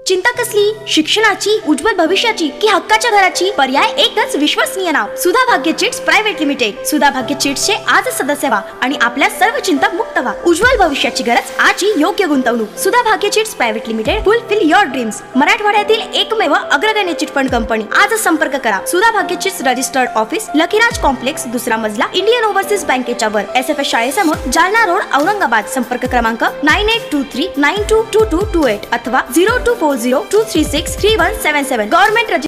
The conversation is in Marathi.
चिंता कसली? शिक्षणाची, उज्ज्वल भविष्याची की हक्काच्या घराची? पर्याय एकच, विश्वसनीय नाव, सुधा भाग्य चिट्स प्रायव्हेट लिमिटेड। सुधा भाग्य चिट्स चे आज सदस्य व्हा आणि आपल्या सर्व चिंता मुक्त व्हा। उज्ज्वल भविष्याची गरज, आजची योग्य गुंतवणूक। Sudha Bhagya chits private limited, fulfil your dreams. मराठवाड्यातील एकमेव अग्रगण्य चिट फंड कंपनी। आज संपर्क करा। Sudha Bhagya chits registered office, Luckyraj complex, दुसरा मजला, इंडियन ओव्हरसीज बँकेच्या वर, SFS शाळेसमोर, जालना रोड, औरंगाबाद। संपर्क क्रमांक 9823922228 अथवा 024023633177। गव्हर्नमेंट